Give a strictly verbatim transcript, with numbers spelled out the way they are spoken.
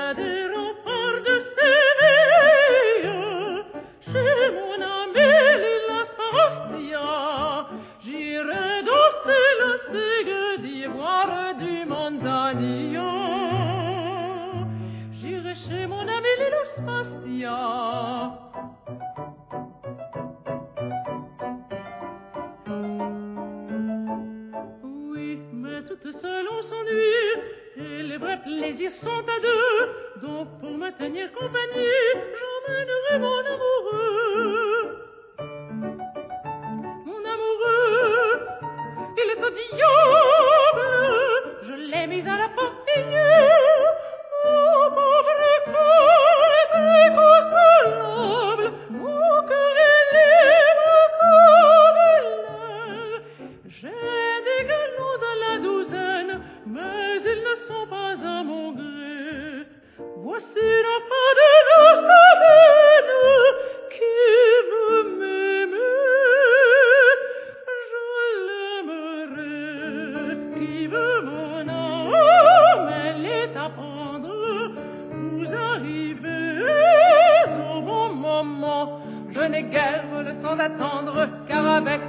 près des remparts de Séville, chez mon ami Lilas Pastia, j'irai danser la sigue d'ivoire du Manzanilla. J'irai chez mon ami Lilas Pastia. Toute seule on s'ennuie, et les vrais plaisirs sont à deux. Donc pour me tenir compagnie, j'emmènerai mon amoureux. Mon amoureux, il est au diable, je l'ai mis à la papillière. Mon pauvre cœur est inconsolable, mon cœur est libre comme l'air. J'ai des galons à la douzaine, mais ils ne sont pas à mon gré. Voici l'enfant de la semaine qui veut m'aimer. Je l'aimerai. Qui veut mon âme, elle est à prendre. Vous arrivez au bon moment. Je n'ai guère le temps d'attendre, car avec